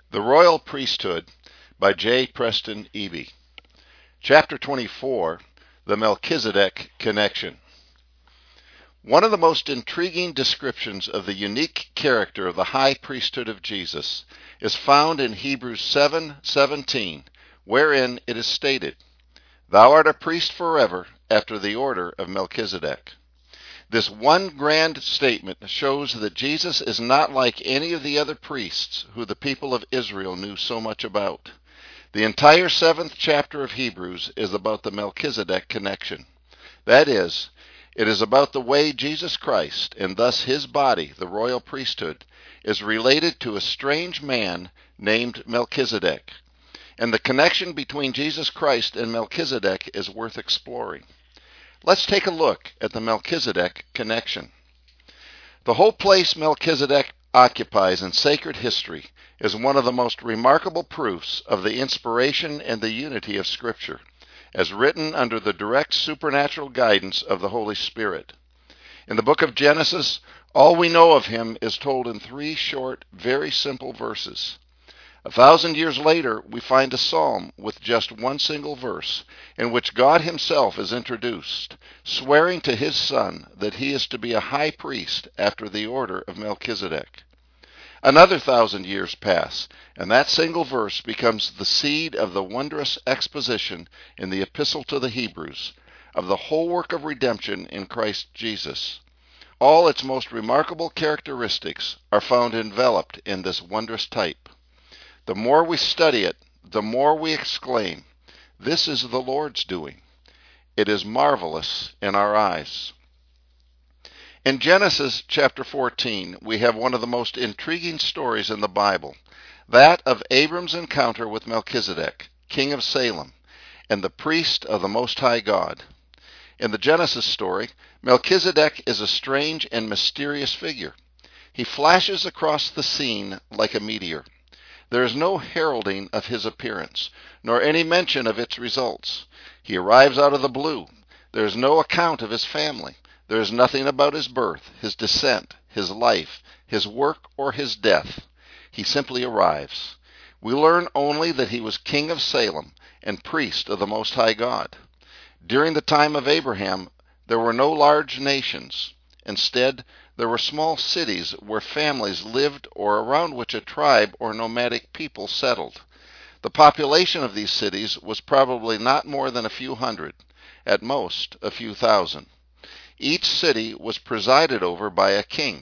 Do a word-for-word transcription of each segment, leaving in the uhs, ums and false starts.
The Royal Priesthood by J. Preston Eby. Chapter twenty-four, The Melchizedek Connection. One of the most intriguing descriptions of the unique character of the high priesthood of Jesus is found in Hebrews seven seventeen, wherein it is stated, "Thou art a priest forever after the order of Melchizedek." This one grand statement shows that Jesus is not like any of the other priests who the people of Israel knew so much about. The entire seventh chapter of Hebrews is about the Melchizedek connection. That is, it is about the way Jesus Christ, and thus his body, the royal priesthood, is related to a strange man named Melchizedek. And the connection between Jesus Christ and Melchizedek is worth exploring. Let's take a look at the Melchizedek connection. The whole place Melchizedek occupies in sacred history is one of the most remarkable proofs of the inspiration and the unity of Scripture, as written under the direct supernatural guidance of the Holy Spirit. In the book of Genesis, all we know of him is told in three short, very simple verses. A thousand years later, we find a psalm with just one single verse, in which God himself is introduced, swearing to his Son that he is to be a high priest after the order of Melchizedek. Another thousand years pass, and that single verse becomes the seed of the wondrous exposition in the Epistle to the Hebrews of the whole work of redemption in Christ Jesus. All its most remarkable characteristics are found enveloped in this wondrous type. The more we study it, the more we exclaim, "This is the Lord's doing. It is marvelous in our eyes." In Genesis chapter fourteen, we have one of the most intriguing stories in the Bible, that of Abram's encounter with Melchizedek, king of Salem, and the priest of the Most High God. In the Genesis story, Melchizedek is a strange and mysterious figure. He flashes across the scene like a meteor. There is no heralding of his appearance, nor any mention of its results. He arrives out of the blue. There is no account of his family. There is nothing about his birth, his descent, his life, his work, or his death. He simply arrives. We learn only that he was king of Salem and priest of the Most High God. During the time of Abraham, there were no large nations. Instead, there were small cities where families lived or around which a tribe or nomadic people settled. The population of these cities was probably not more than a few hundred, at most a few thousand. Each city was presided over by a king.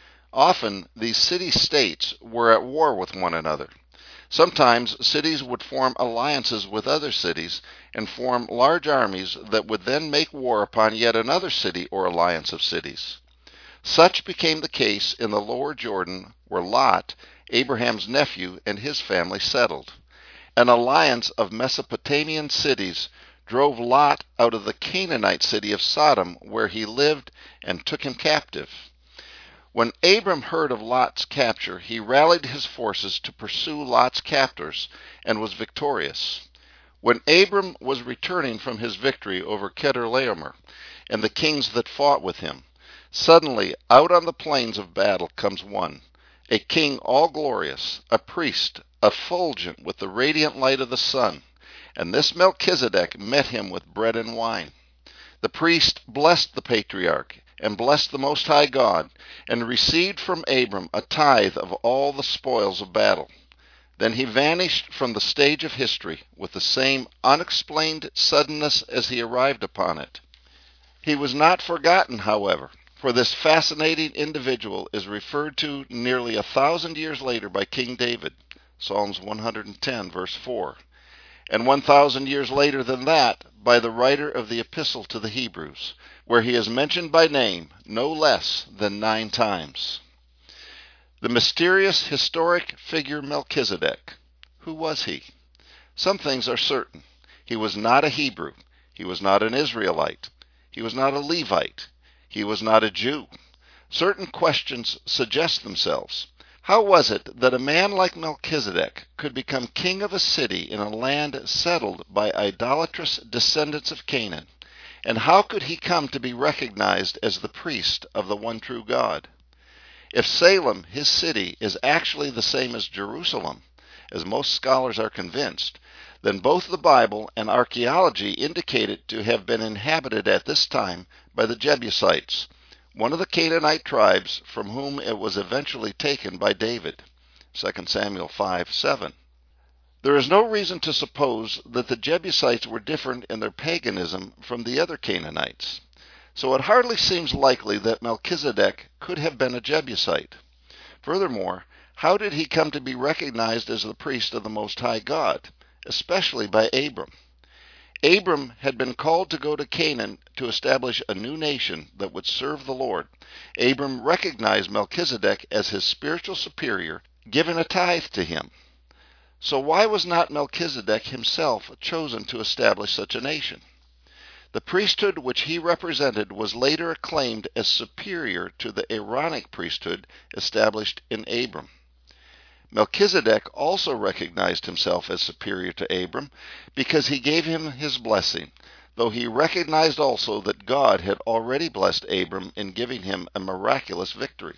Often, these city-states were at war with one another. Sometimes cities would form alliances with other cities and form large armies that would then make war upon yet another city or alliance of cities. Such became the case in the lower Jordan, where Lot, Abraham's nephew, and his family settled. An alliance of Mesopotamian cities drove Lot out of the Canaanite city of Sodom, where he lived, and took him captive. When Abram heard of Lot's capture, he rallied his forces to pursue Lot's captors and was victorious. When Abram was returning from his victory over Chedorlaomer and the kings that fought with him, suddenly out on the plains of battle comes one, a king all glorious, a priest, effulgent with the radiant light of the sun, and this Melchizedek met him with bread and wine. The priest blessed the patriarch and blessed the Most High God, and received from Abram a tithe of all the spoils of battle. Then he vanished from the stage of history with the same unexplained suddenness as he arrived upon it. He was not forgotten, however, for this fascinating individual is referred to nearly a thousand years later by King David, Psalms one hundred ten, verse four, and one thousand years later than that by the writer of the Epistle to the Hebrews, where he is mentioned by name no less than nine times. The mysterious historic figure Melchizedek. Who was he? Some things are certain. He was not a Hebrew. He was not an Israelite. He was not a Levite. He was not a Jew. Certain questions suggest themselves. How was it that a man like Melchizedek could become king of a city in a land settled by idolatrous descendants of Canaan? And how could he come to be recognized as the priest of the one true God? If Salem, his city, is actually the same as Jerusalem, as most scholars are convinced, then both the Bible and archaeology indicate it to have been inhabited at this time by the Jebusites, one of the Canaanite tribes from whom it was eventually taken by David. Second Samuel five seven. There is no reason to suppose that the Jebusites were different in their paganism from the other Canaanites, so it hardly seems likely that Melchizedek could have been a Jebusite. Furthermore, how did he come to be recognized as the priest of the Most High God, especially by Abram? Abram had been called to go to Canaan to establish a new nation that would serve the Lord. Abram recognized Melchizedek as his spiritual superior, given a tithe to him. So why was not Melchizedek himself chosen to establish such a nation? The priesthood which he represented was later acclaimed as superior to the Aaronic priesthood established in Abram. Melchizedek also recognized himself as superior to Abram because he gave him his blessing, though he recognized also that God had already blessed Abram in giving him a miraculous victory.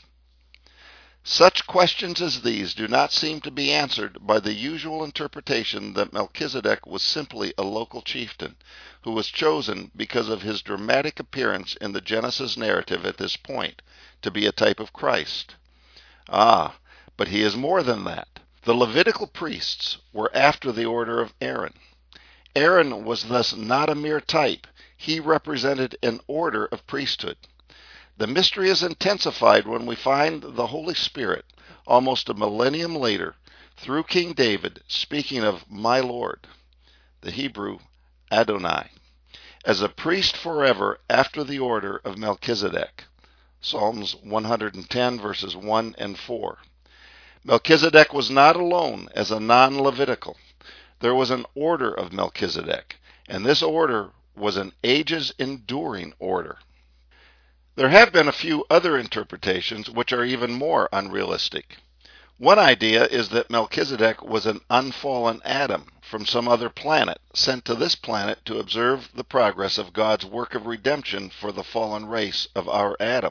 Such questions as these do not seem to be answered by the usual interpretation that Melchizedek was simply a local chieftain, who was chosen because of his dramatic appearance in the Genesis narrative at this point, to be a type of Christ. Ah, but he is more than that. The Levitical priests were after the order of Aaron. Aaron was thus not a mere type. He represented an order of priesthood. The mystery is intensified when we find the Holy Spirit, almost a millennium later, through King David, speaking of my Lord, the Hebrew Adonai, as a priest forever after the order of Melchizedek. Psalms one hundred ten, verses one and four. Melchizedek was not alone as a non-Levitical. There was an order of Melchizedek, and this order was an ages-enduring order. There have been a few other interpretations which are even more unrealistic. One idea is that Melchizedek was an unfallen Adam from some other planet, sent to this planet to observe the progress of God's work of redemption for the fallen race of our Adam.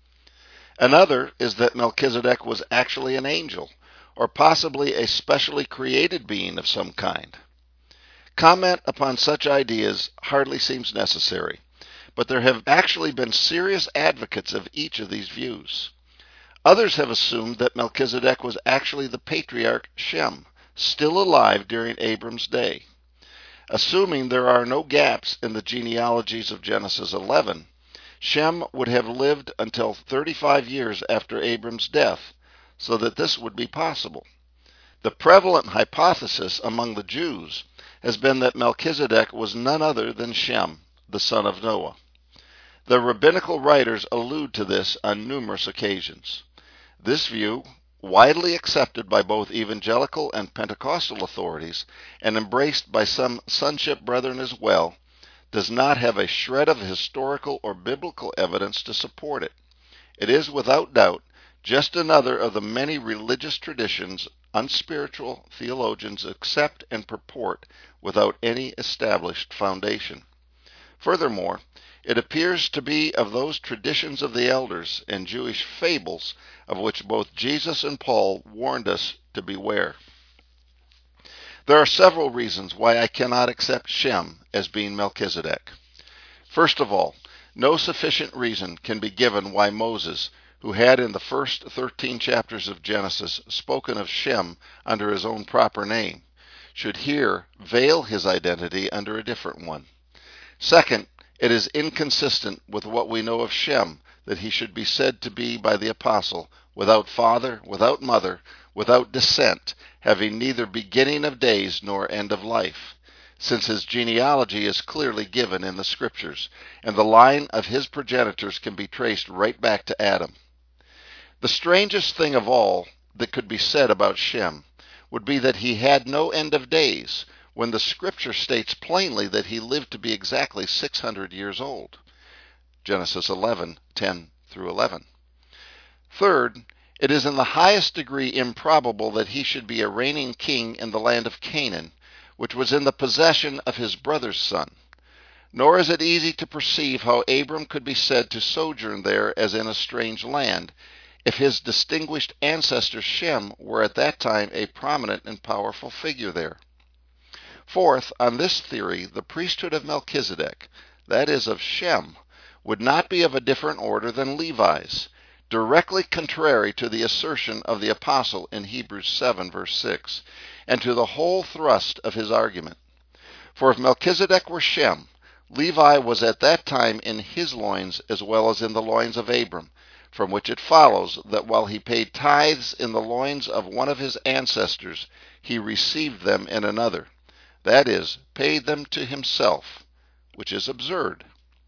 Another is that Melchizedek was actually an angel, or possibly a specially created being of some kind. Comment upon such ideas hardly seems necessary, but there have actually been serious advocates of each of these views. Others have assumed that Melchizedek was actually the patriarch Shem, still alive during Abram's day. Assuming there are no gaps in the genealogies of Genesis eleven, Shem would have lived until thirty-five years after Abram's death, so that this would be possible. The prevalent hypothesis among the Jews has been that Melchizedek was none other than Shem, the son of Noah. The rabbinical writers allude to this on numerous occasions. This view, widely accepted by both evangelical and Pentecostal authorities, and embraced by some sonship brethren as well, does not have a shred of historical or biblical evidence to support it. It is, without doubt, just another of the many religious traditions unspiritual theologians accept and purport without any established foundation. Furthermore, it appears to be of those traditions of the elders and Jewish fables of which both Jesus and Paul warned us to beware. There are several reasons why I cannot accept Shem as being Melchizedek. First of all, no sufficient reason can be given why Moses, who had in the first thirteen chapters of Genesis spoken of Shem under his own proper name, should here veil his identity under a different one. Second, it is inconsistent with what we know of Shem that he should be said to be by the apostle without father, without mother, without descent, having neither beginning of days nor end of life, since his genealogy is clearly given in the Scriptures, and the line of his progenitors can be traced right back to Adam. The strangest thing of all that could be said about Shem would be that he had no end of days, when the Scripture states plainly that he lived to be exactly six hundred years old. Genesis eleven, ten through eleven. Third, it is in the highest degree improbable that he should be a reigning king in the land of Canaan, which was in the possession of his brother's son. Nor is it easy to perceive how Abram could be said to sojourn there as in a strange land, if his distinguished ancestor Shem were at that time a prominent and powerful figure there. Fourth, on this theory, the priesthood of Melchizedek, that is of Shem, would not be of a different order than Levi's, directly contrary to the assertion of the apostle in Hebrews seven, verse six, and to the whole thrust of his argument. For if Melchizedek were Shem, Levi was at that time in his loins as well as in the loins of Abram, from which it follows that while he paid tithes in the loins of one of his ancestors, he received them in another, that is, paid them to himself, which is absurd.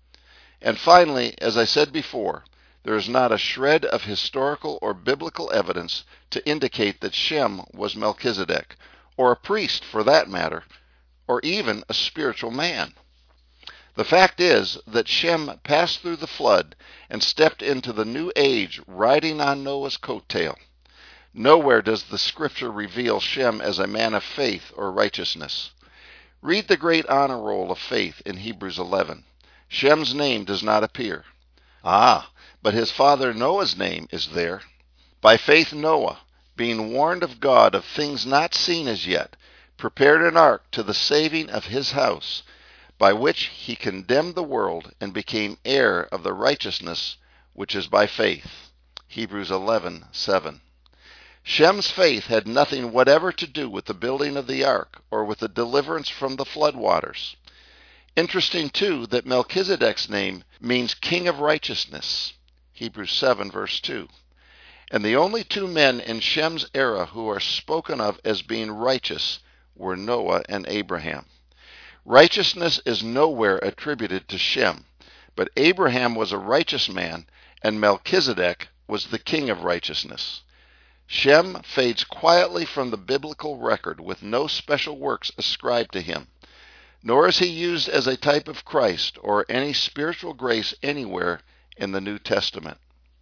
And finally, as I said before, there is not a shred of historical or biblical evidence to indicate that Shem was Melchizedek, or a priest for that matter, or even a spiritual man. The fact is that Shem passed through the flood and stepped into the new age riding on Noah's coattail. Nowhere does the scripture reveal Shem as a man of faith or righteousness. Read the great honor roll of faith in Hebrews eleven. Shem's name does not appear. Ah, but his father Noah's name is there. By faith Noah, being warned of God of things not seen as yet, prepared an ark to the saving of his house, by which he condemned the world and became heir of the righteousness which is by faith. Hebrews eleven seven. Shem's faith had nothing whatever to do with the building of the ark or with the deliverance from the floodwaters. Interesting, too, that Melchizedek's name means king of righteousness. Hebrews seven, verse two. And the only two men in Shem's era who are spoken of as being righteous were Noah and Abraham. Righteousness is nowhere attributed to Shem, but Abraham was a righteous man, and Melchizedek was the king of righteousness. Shem fades quietly from the biblical record with no special works ascribed to him, nor is he used as a type of Christ or any spiritual grace anywhere in the New Testament.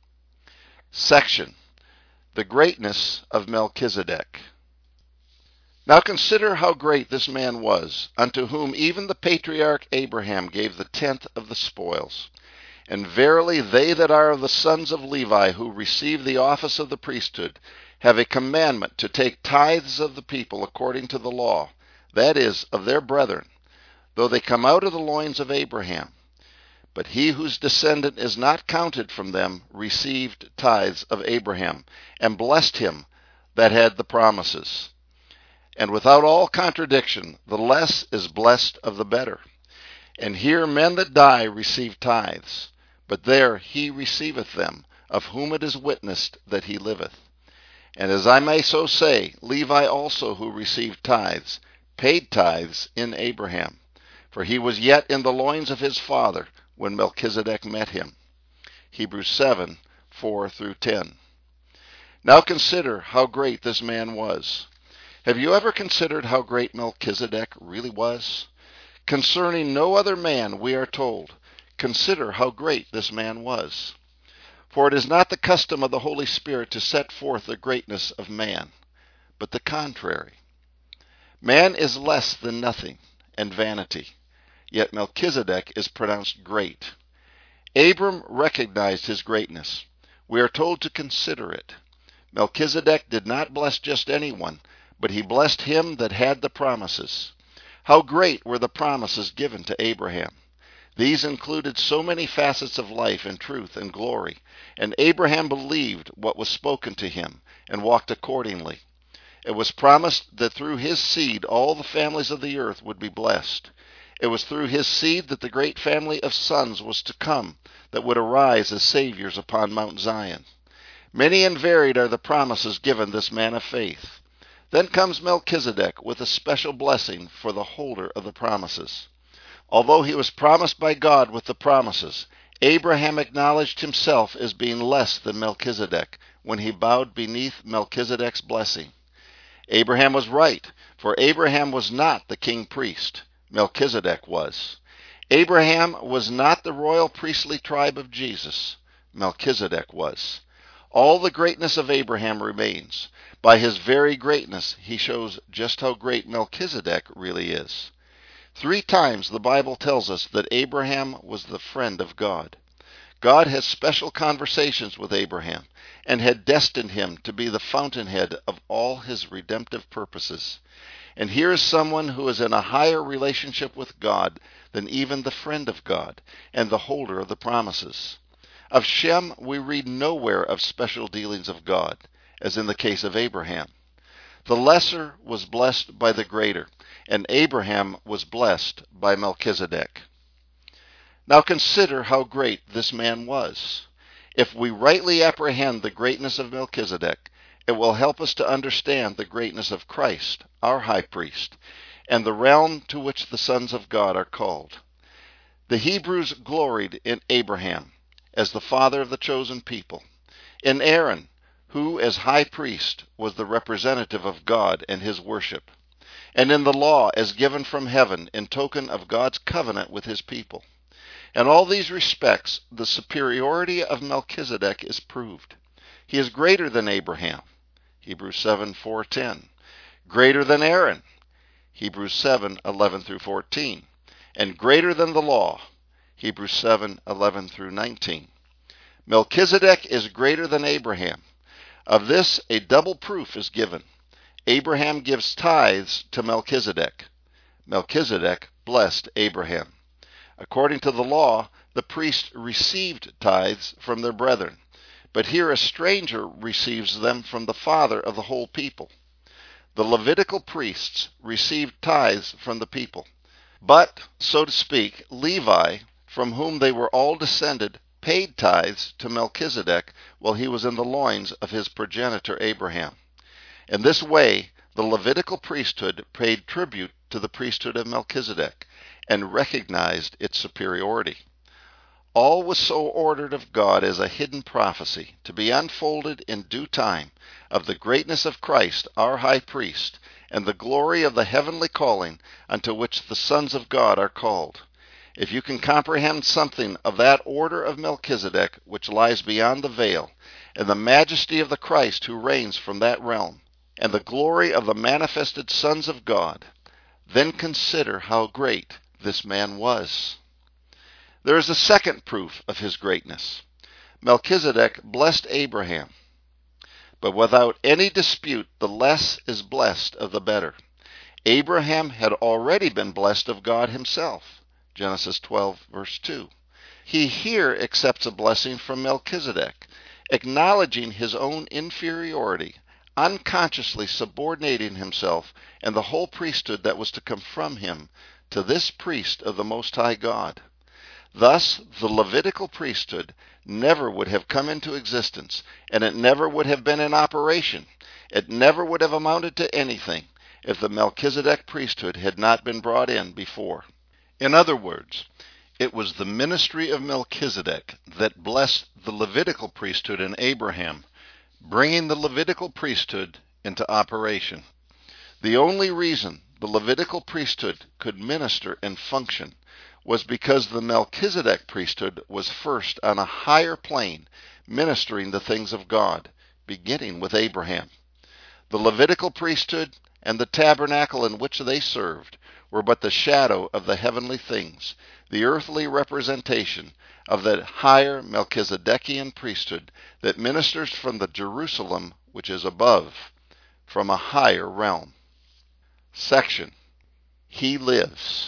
Section: The Greatness of Melchizedek. Now consider how great this man was, unto whom even the patriarch Abraham gave the tenth of the spoils. And verily they that are of the sons of Levi, who receive the office of the priesthood, have a commandment to take tithes of the people according to the law, that is, of their brethren, though they come out of the loins of Abraham. But he whose descendant is not counted from them received tithes of Abraham, and blessed him that had the promises. And without all contradiction, the less is blessed of the better. And here men that die receive tithes, but there he receiveth them, of whom it is witnessed that he liveth. And as I may so say, Levi also, who received tithes, paid tithes in Abraham, for he was yet in the loins of his father when Melchizedek met him. Hebrews seven, four through ten. Now consider how great this man was. Have you ever considered how great Melchizedek really was? Concerning no other man, we are told, consider how great this man was. For it is not the custom of the Holy Spirit to set forth the greatness of man, but the contrary. Man is less than nothing and vanity, yet Melchizedek is pronounced great. Abram recognized his greatness. We are told to consider it. Melchizedek did not bless just anyone, but he blessed him that had the promises. How great were the promises given to Abraham! These included so many facets of life and truth and glory, and Abraham believed what was spoken to him and walked accordingly. It was promised that through his seed all the families of the earth would be blessed. It was through his seed that the great family of sons was to come that would arise as saviors upon Mount Zion. Many and varied are the promises given this man of faith. Then comes Melchizedek with a special blessing for the holder of the promises. Although he was promised by God with the promises, Abraham acknowledged himself as being less than Melchizedek when he bowed beneath Melchizedek's blessing. Abraham was right, for Abraham was not the king priest. Melchizedek was. Abraham was not the royal priestly tribe of Jesus. Melchizedek was. All the greatness of Abraham remains. By his very greatness, he shows just how great Melchizedek really is. Three times the Bible tells us that Abraham was the friend of God. God had special conversations with Abraham and had destined him to be the fountainhead of all his redemptive purposes. And here is someone who is in a higher relationship with God than even the friend of God and the holder of the promises. Of Shem, we read nowhere of special dealings of God, as in the case of Abraham. The lesser was blessed by the greater, and Abraham was blessed by Melchizedek. Now consider how great this man was. If we rightly apprehend the greatness of Melchizedek, it will help us to understand the greatness of Christ, our high priest, and the realm to which the sons of God are called. The Hebrews gloried in Abraham as the father of the chosen people, in Aaron, who as high priest was the representative of God and his worship, and in the law as given from heaven in token of God's covenant with his people. In all these respects, the superiority of Melchizedek is proved. He is greater than Abraham, Hebrews seven, four, ten, greater than Aaron, Hebrews seven, eleven through fourteen, and greater than the law, Hebrews seven, eleven through nineteen. Melchizedek is greater than Abraham. Of this, a double proof is given. Abraham gives tithes to Melchizedek. Melchizedek blessed Abraham. According to the law, the priests received tithes from their brethren, but here a stranger receives them from the father of the whole people. The Levitical priests received tithes from the people, but, so to speak, Levi, from whom they were all descended, paid tithes to Melchizedek while he was in the loins of his progenitor Abraham. In this way, the Levitical priesthood paid tribute to the priesthood of Melchizedek and recognized its superiority. All was so ordered of God as a hidden prophecy, to be unfolded in due time, of the greatness of Christ, our high priest, and the glory of the heavenly calling unto which the sons of God are called. If you can comprehend something of that order of Melchizedek which lies beyond the veil, and the majesty of the Christ who reigns from that realm, and the glory of the manifested sons of God, then consider how great this man was. There is a second proof of his greatness. Melchizedek blessed Abraham, but without any dispute the less is blessed of the better. Abraham had already been blessed of God himself, Genesis twelve, verse two. He here accepts a blessing from Melchizedek, acknowledging his own inferiority, unconsciously subordinating himself and the whole priesthood that was to come from him to this priest of the Most High God. Thus, the Levitical priesthood never would have come into existence, and it never would have been in operation. It never would have amounted to anything if the Melchizedek priesthood had not been brought in before. In other words, it was the ministry of Melchizedek that blessed the Levitical priesthood in Abraham, bringing the Levitical priesthood into operation. The only reason the Levitical priesthood could minister and function was because the Melchizedek priesthood was first on a higher plane, ministering the things of God, beginning with Abraham. The Levitical priesthood and the tabernacle in which they served were but the shadow of the heavenly things, the earthly representation of that higher Melchizedekian priesthood that ministers from the Jerusalem which is above, from a higher realm. Section. He lives.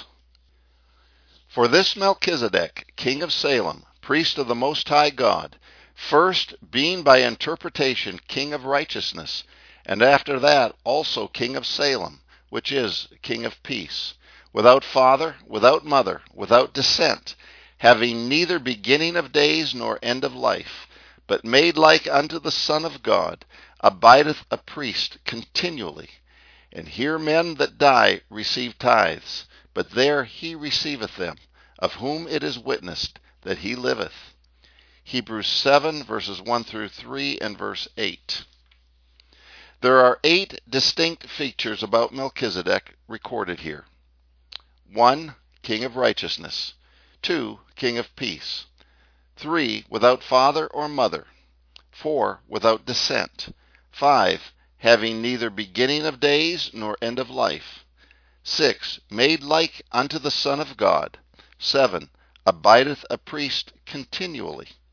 For this Melchizedek, king of Salem, priest of the Most High God, first being by interpretation king of righteousness, and after that also king of Salem, which is king of peace, without father, without mother, without descent, having neither beginning of days nor end of life, but made like unto the Son of God, abideth a priest continually. And here men that die receive tithes, but there he receiveth them, of whom it is witnessed that he liveth. Hebrews seven, verses one through three, and verse eight. There are eight distinct features about Melchizedek recorded here. One, king of righteousness. Two, king of peace. Three, without father or mother. Four, without descent. Five, having neither beginning of days nor end of life. Six, made like unto the Son of God. Seven, abideth a priest continually.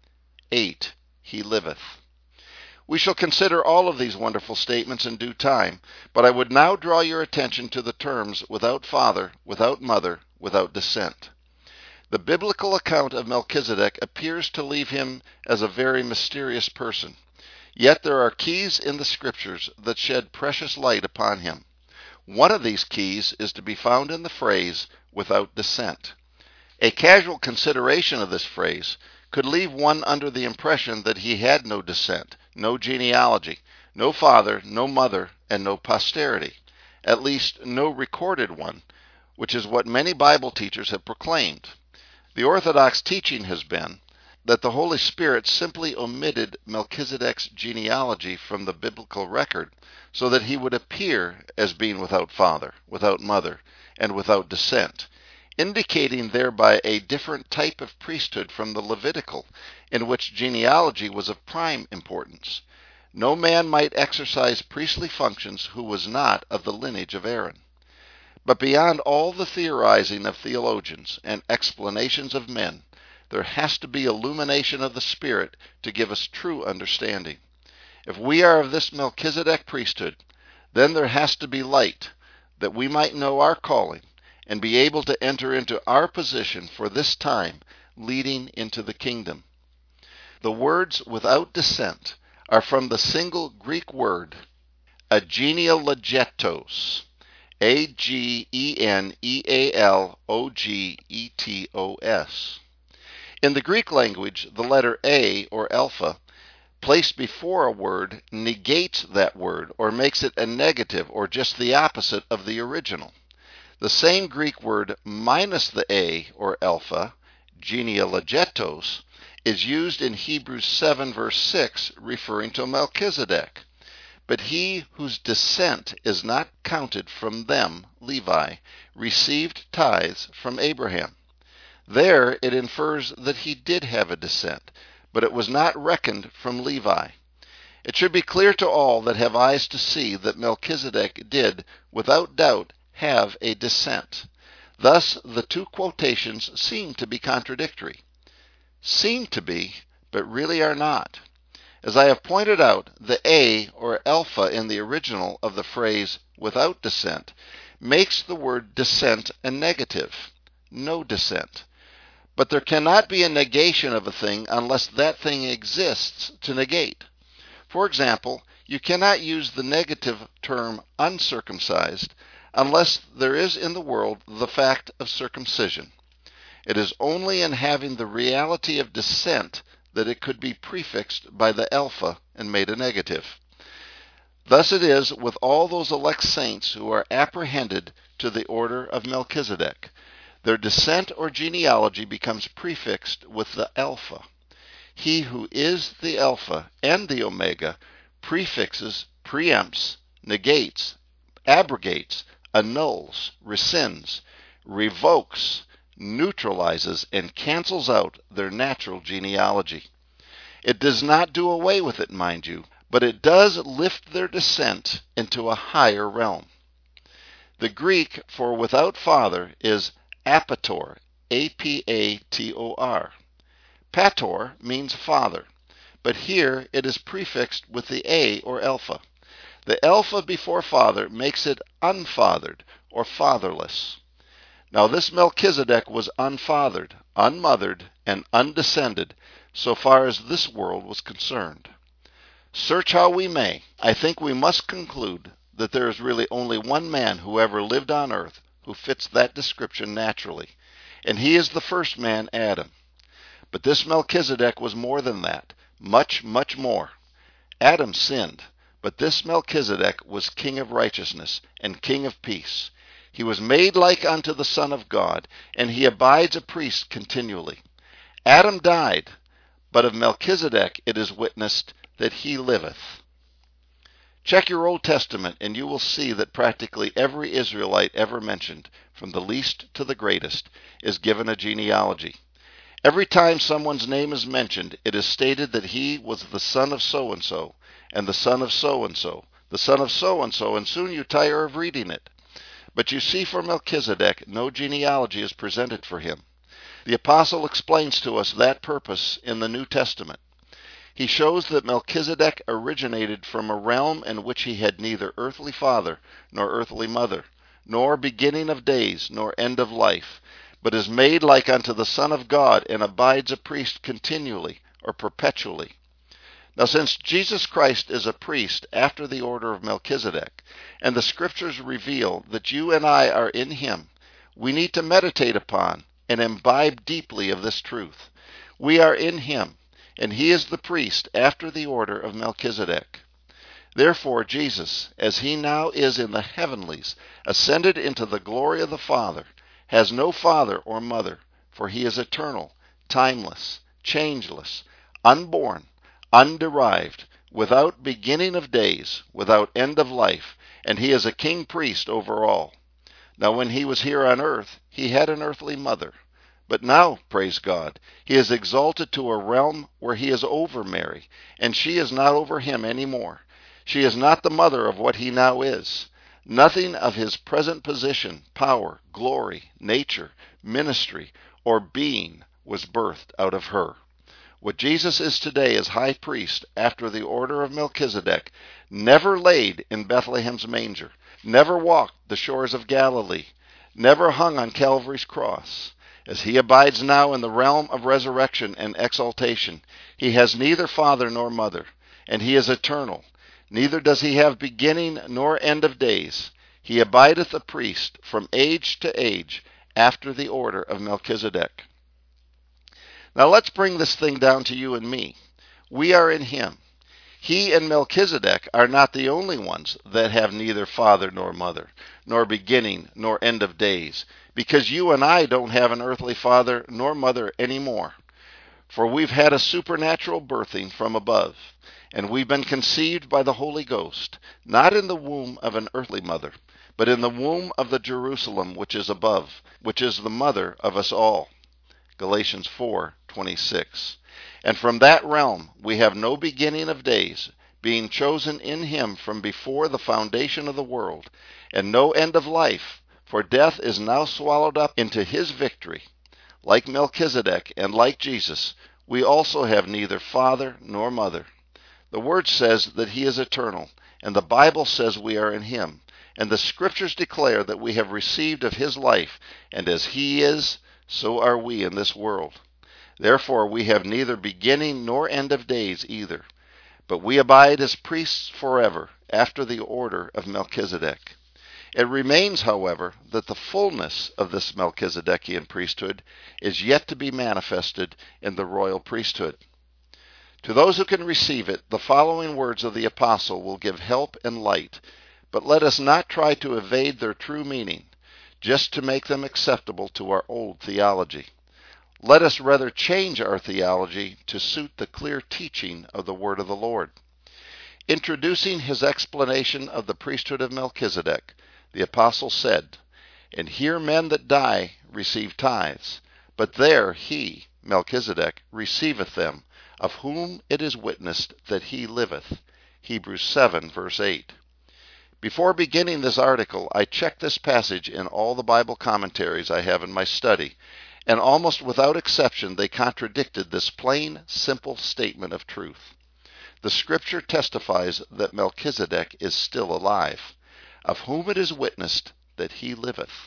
eight, he liveth. We shall consider all of these wonderful statements in due time, but I would now draw your attention to the terms without father, without mother, without descent. The biblical account of Melchizedek appears to leave him as a very mysterious person. Yet there are keys in the scriptures that shed precious light upon him. One of these keys is to be found in the phrase, without descent. A casual consideration of this phrase could leave one under the impression that he had no descent, no genealogy, no father, no mother, and no posterity, at least no recorded one, which is what many Bible teachers have proclaimed. The Orthodox teaching has been that the Holy Spirit simply omitted Melchizedek's genealogy from the biblical record so that he would appear as being without father, without mother, and without descent, indicating thereby a different type of priesthood from the Levitical, in which genealogy was of prime importance. No man might exercise priestly functions who was not of the lineage of Aaron. But beyond all the theorizing of theologians and explanations of men, there has to be illumination of the Spirit to give us true understanding. If we are of this Melchizedek priesthood, then there has to be light, that we might know our calling and be able to enter into our position for this time leading into the kingdom. The words without descent are from the single Greek word agenealogetos, A G E N E A L O G E T O S. In the Greek language, the letter A, or alpha, placed before a word negates that word or makes it a negative or just the opposite of the original. The same Greek word minus the A, or alpha, genealogetos, is used in Hebrews seven verse six, referring to Melchizedek. But he whose descent is not counted from them, Levi, received tithes from Abraham. There it infers that he did have a descent, but it was not reckoned from Levi. It should be clear to all that have eyes to see that Melchizedek did, without doubt, have a descent. Thus the two quotations seem to be contradictory. Seem to be, but really are not. As I have pointed out, the A, or alpha, in the original of the phrase without descent makes the word descent a negative, no descent. But there cannot be a negation of a thing unless that thing exists to negate. For example, you cannot use the negative term uncircumcised unless there is in the world the fact of circumcision. It is only in having the reality of descent that it could be prefixed by the alpha and made a negative. Thus it is with all those elect saints who are apprehended to the order of Melchizedek. Their descent or genealogy becomes prefixed with the alpha. He who is the alpha and the omega prefixes, preempts, negates, abrogates, annuls, rescinds, revokes, neutralizes, and cancels out their natural genealogy. It does not do away with it, mind you, but it does lift their descent into a higher realm. The Greek for without father is apator, A P A T O R. Pator means father, but here it is prefixed with the A, or alpha. The alpha before father makes it unfathered or fatherless. Now this Melchizedek was unfathered, unmothered, and undescended so far as this world was concerned. Search how we may, I think we must conclude that there is really only one man who ever lived on earth who fits that description naturally, and he is the first man, Adam. But this Melchizedek was more than that, much, much more. Adam sinned, but this Melchizedek was King of righteousness and King of peace. He was made like unto the Son of God, and he abides a priest continually. Adam died, but of Melchizedek it is witnessed that he liveth. Check your Old Testament, and you will see that practically every Israelite ever mentioned, from the least to the greatest, is given a genealogy. Every time someone's name is mentioned, it is stated that he was the son of so-and-so, and the son of so-and-so, the son of so-and-so, and soon you tire of reading it. But you see, for Melchizedek, no genealogy is presented for him. The apostle explains to us that purpose in the New Testament. He shows that Melchizedek originated from a realm in which he had neither earthly father nor earthly mother, nor beginning of days nor end of life, but is made like unto the Son of God, and abides a priest continually or perpetually. Now, since Jesus Christ is a priest after the order of Melchizedek, and the Scriptures reveal that you and I are in him, we need to meditate upon and imbibe deeply of this truth. We are in him, and he is the priest after the order of Melchizedek. Therefore Jesus, as he now is in the heavenlies, ascended into the glory of the Father, has no father or mother, for he is eternal, timeless, changeless, unborn, underived, without beginning of days, without end of life, and he is a king priest over all. Now when he was here on earth, he had an earthly mother. But now, praise God, he is exalted to a realm where he is over Mary, and she is not over him any more. She is not the mother of what he now is. Nothing of his present position, power, glory, nature, ministry, or being was birthed out of her. What Jesus is today as high priest after the order of Melchizedek never laid in Bethlehem's manger, never walked the shores of Galilee, never hung on Calvary's cross. As he abides now in the realm of resurrection and exaltation, he has neither father nor mother, and he is eternal. Neither does he have beginning nor end of days. He abideth a priest from age to age after the order of Melchizedek. Now let's bring this thing down to you and me. We are in him. He and Melchizedek are not the only ones that have neither father nor mother, nor beginning nor end of days, because you and I don't have an earthly father nor mother anymore. For we've had a supernatural birthing from above, and we've been conceived by the Holy Ghost, not in the womb of an earthly mother, but in the womb of the Jerusalem which is above, which is the mother of us all. Galatians four twenty-six. And from that realm we have no beginning of days, being chosen in him from before the foundation of the world, and no end of life, for death is now swallowed up into his victory. Like Melchizedek and like Jesus, we also have neither father nor mother. The Word says that he is eternal, and the Bible says we are in him, and the Scriptures declare that we have received of his life, and as he is, so are we in this world. Therefore we have neither beginning nor end of days either, but we abide as priests forever, after the order of Melchizedek. It remains, however, that the fullness of this Melchizedekian priesthood is yet to be manifested in the royal priesthood. To those who can receive it, the following words of the apostle will give help and light, but let us not try to evade their true meaning, just to make them acceptable to our old theology. Let us rather change our theology to suit the clear teaching of the word of the Lord. Introducing his explanation of the priesthood of Melchizedek, the apostle said, And here men that die receive tithes, but there he, Melchizedek, receiveth them, of whom it is witnessed that he liveth. Hebrews seven, verse eight. Before beginning this article, I checked this passage in all the Bible commentaries I have in my study, and almost without exception they contradicted this plain, simple statement of truth. The Scripture testifies that Melchizedek is still alive, of whom it is witnessed that he liveth.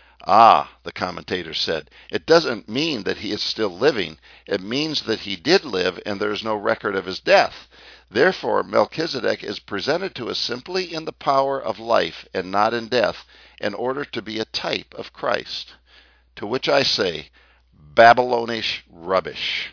Ah, the commentator said, it doesn't mean that he is still living. It means that he did live and there is no record of his death. Therefore, Melchizedek is presented to us simply in the power of life and not in death, in order to be a type of Christ. To which I say, Babylonish rubbish.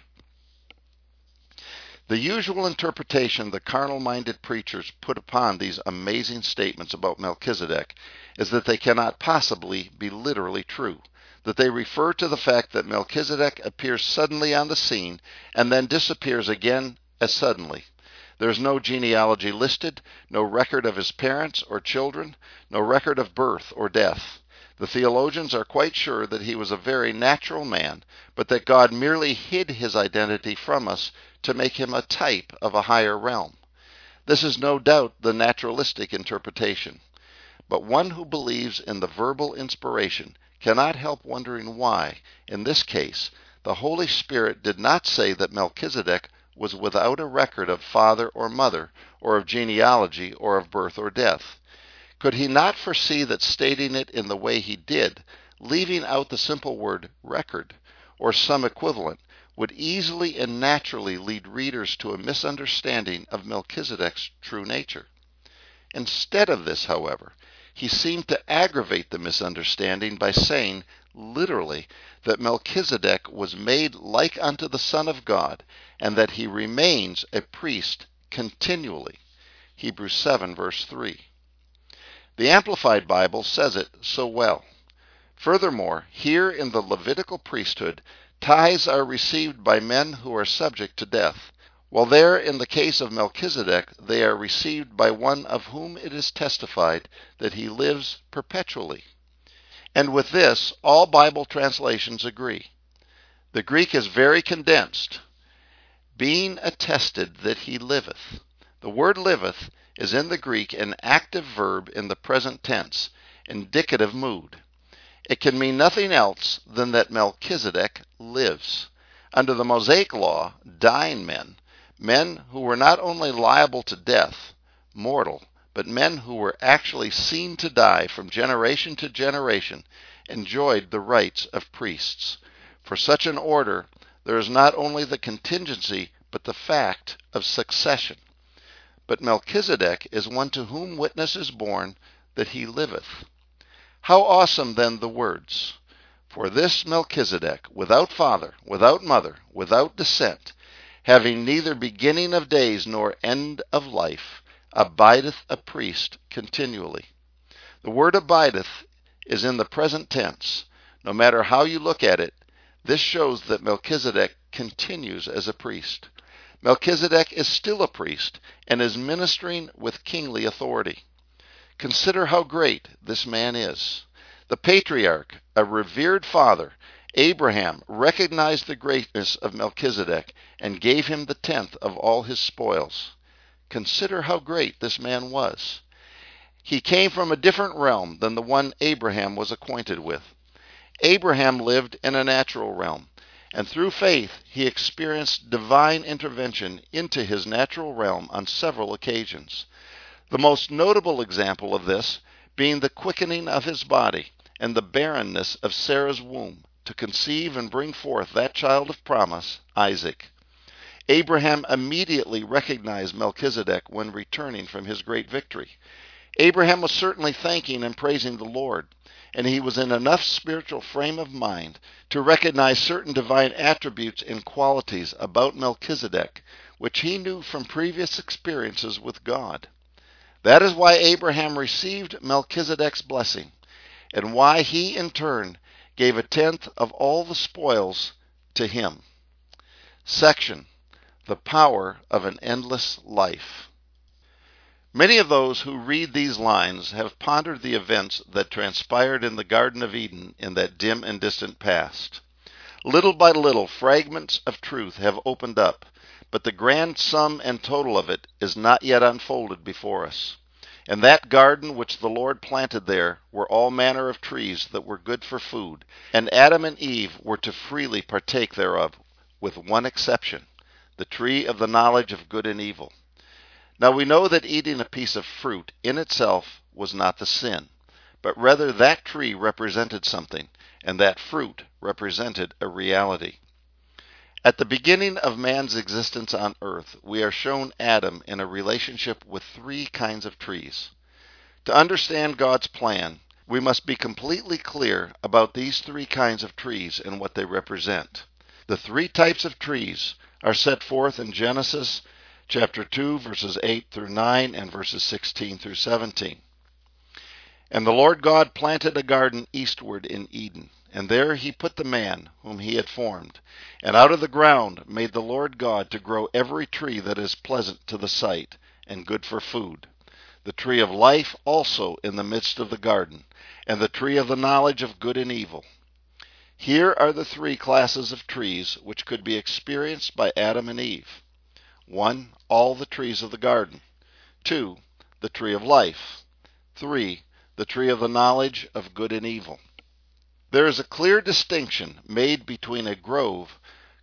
The usual interpretation the carnal-minded preachers put upon these amazing statements about Melchizedek is that they cannot possibly be literally true, that they refer to the fact that Melchizedek appears suddenly on the scene and then disappears again as suddenly. There is no genealogy listed, no record of his parents or children, no record of birth or death. The theologians are quite sure that he was a very natural man, but that God merely hid his identity from us to make him a type of a higher realm. This is no doubt the naturalistic interpretation, but one who believes in the verbal inspiration cannot help wondering why, in this case, the Holy Spirit did not say that Melchizedek was without a record of father or mother, or of genealogy, or of birth or death. Could he not foresee that stating it in the way he did, leaving out the simple word record, or some equivalent, would easily and naturally lead readers to a misunderstanding of Melchizedek's true nature? Instead of this, however, he seemed to aggravate the misunderstanding by saying, literally, that Melchizedek was made like unto the Son of God, and that he remains a priest continually. Hebrews seven, verse three. The Amplified Bible says it so well. Furthermore, here in the Levitical priesthood, tithes are received by men who are subject to death, while there in the case of Melchizedek they are received by one of whom it is testified that he lives perpetually. And with this, all Bible translations agree. The Greek is very condensed. Being attested that he liveth. The word liveth is in the Greek an active verb in the present tense, indicative mood. It can mean nothing else than that Melchizedek lives. Under the Mosaic law, dying men, men who were not only liable to death, mortal, but men who were actually seen to die from generation to generation, enjoyed the rights of priests. For such an order, there is not only the contingency, but the fact of succession. But Melchizedek is one to whom witness is borne that he liveth. How awesome then the words, for this Melchizedek, without father, without mother, without descent, having neither beginning of days nor end of life, abideth a priest continually. The word abideth is in the present tense. No matter how you look at it, this shows that Melchizedek continues as a priest. Melchizedek is still a priest and is ministering with kingly authority. Consider how great this man is. The patriarch, a revered father, Abraham, recognized the greatness of Melchizedek and gave him the tenth of all his spoils. Consider how great this man was. He came from a different realm than the one Abraham was acquainted with. Abraham lived in a natural realm, and through faith he experienced divine intervention into his natural realm on several occasions. The most notable example of this being the quickening of his body and the barrenness of Sarah's womb to conceive and bring forth that child of promise, Isaac. Abraham immediately recognized Melchizedek when returning from his great victory. Abraham was certainly thanking and praising the Lord, and he was in enough spiritual frame of mind to recognize certain divine attributes and qualities about Melchizedek, which he knew from previous experiences with God. That is why Abraham received Melchizedek's blessing, and why he in turn gave a tenth of all the spoils to him. Section: The Power of an Endless Life. Many of those who read these lines have pondered the events that transpired in the Garden of Eden in that dim and distant past. Little by little, fragments of truth have opened up, but the grand sum and total of it is not yet unfolded before us. In that garden which the Lord planted there were all manner of trees that were good for food, and Adam and Eve were to freely partake thereof, with one exception, the tree of the knowledge of good and evil. Now we know that eating a piece of fruit in itself was not the sin, but rather that tree represented something, and that fruit represented a reality. At the beginning of man's existence on earth, we are shown Adam in a relationship with three kinds of trees. To understand God's plan, we must be completely clear about these three kinds of trees and what they represent. The three types of trees are set forth in Genesis chapter two, verses eight through nine, and verses sixteen through seventeen. And the Lord God planted a garden eastward in Eden, and there he put the man whom he had formed. And out of the ground made the Lord God to grow every tree that is pleasant to the sight, and good for food. The tree of life also in the midst of the garden, and the tree of the knowledge of good and evil. Here are the three classes of trees which could be experienced by Adam and Eve. One, all the trees of the garden. Two, the tree of life. Three, the tree of the knowledge of good and evil. There is a clear distinction made between a grove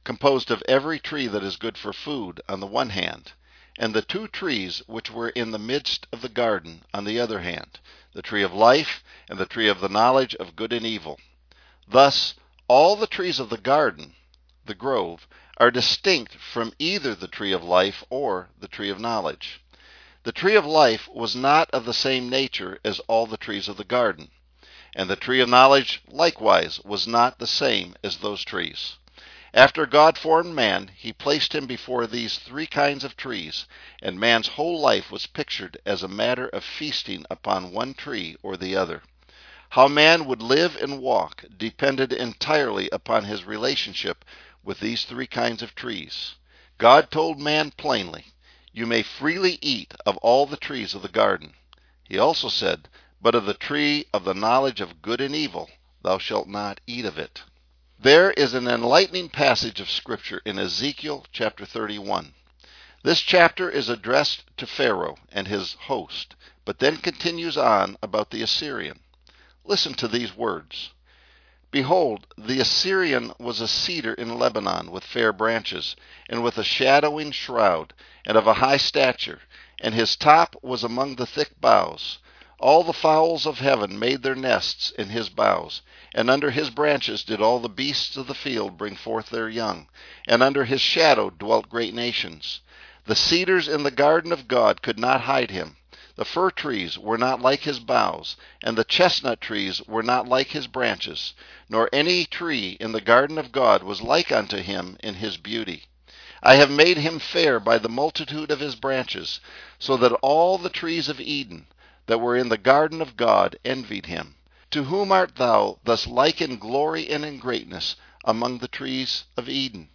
composed of every tree that is good for food on the one hand, and the two trees which were in the midst of the garden on the other hand, the tree of life and the tree of the knowledge of good and evil. Thus all the trees of the garden, the grove, are distinct from either the tree of life or the tree of knowledge. The tree of life was not of the same nature as all the trees of the garden, and the tree of knowledge likewise was not the same as those trees. After God formed man, he placed him before these three kinds of trees, and man's whole life was pictured as a matter of feasting upon one tree or the other. How man would live and walk depended entirely upon his relationship with these three kinds of trees. God told man plainly, "You may freely eat of all the trees of the garden." He also said, "But of the tree of the knowledge of good and evil, thou shalt not eat of it." There is an enlightening passage of Scripture in Ezekiel chapter thirty-one. This chapter is addressed to Pharaoh and his host, but then continues on about the Assyrian. Listen to these words. "Behold, the Assyrian was a cedar in Lebanon with fair branches, and with a shadowing shroud, and of a high stature, and his top was among the thick boughs. All the fowls of heaven made their nests in his boughs, and under his branches did all the beasts of the field bring forth their young, and under his shadow dwelt great nations. The cedars in the garden of God could not hide him. The fir trees were not like his boughs, and the chestnut trees were not like his branches, nor any tree in the garden of God was like unto him in his beauty. I have made him fair by the multitude of his branches, so that all the trees of Eden that were in the garden of God envied him. To whom art thou thus like in glory and in greatness among the trees of Eden?"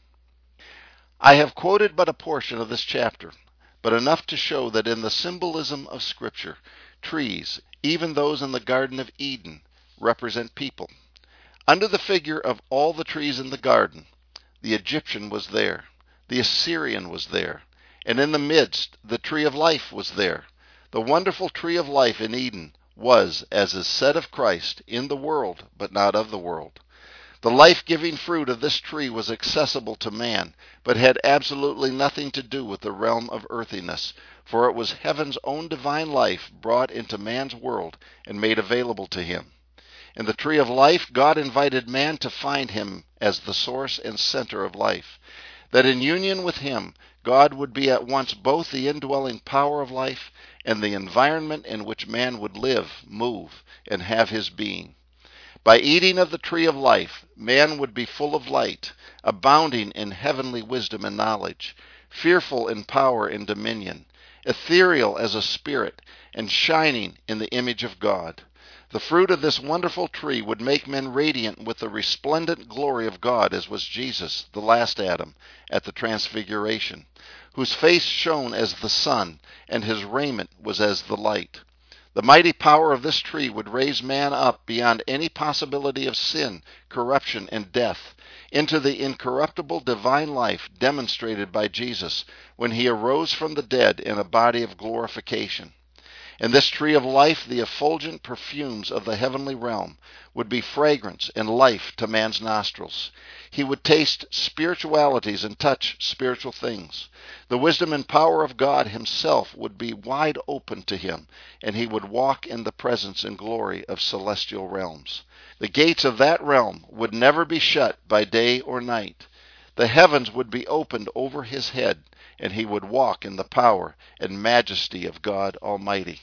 I have quoted but a portion of this chapter, but enough to show that in the symbolism of Scripture, trees, even those in the Garden of Eden, represent people. Under the figure of all the trees in the garden, the Egyptian was there, the Assyrian was there, and in the midst the tree of life was there. The wonderful tree of life in Eden was, as is said of Christ, in the world, but not of the world. The life-giving fruit of this tree was accessible to man, but had absolutely nothing to do with the realm of earthiness, for it was heaven's own divine life brought into man's world and made available to him. In the tree of life, God invited man to find him as the source and center of life, that in union with him, God would be at once both the indwelling power of life and the environment in which man would live, move, and have his being. By eating of the tree of life, man would be full of light, abounding in heavenly wisdom and knowledge, fearful in power and dominion, ethereal as a spirit, and shining in the image of God. The fruit of this wonderful tree would make men radiant with the resplendent glory of God, as was Jesus, the last Adam, at the Transfiguration, whose face shone as the sun, and his raiment was as the light. The mighty power of this tree would raise man up beyond any possibility of sin, corruption, and death, into the incorruptible divine life demonstrated by Jesus when he arose from the dead in a body of glorification. In this tree of life, the effulgent perfumes of the heavenly realm would be fragrance and life to man's nostrils. He would taste spiritualities and touch spiritual things. The wisdom and power of God himself would be wide open to him, and he would walk in the presence and glory of celestial realms. The gates of that realm would never be shut by day or night. The heavens would be opened over his head, and he would walk in the power and majesty of God Almighty.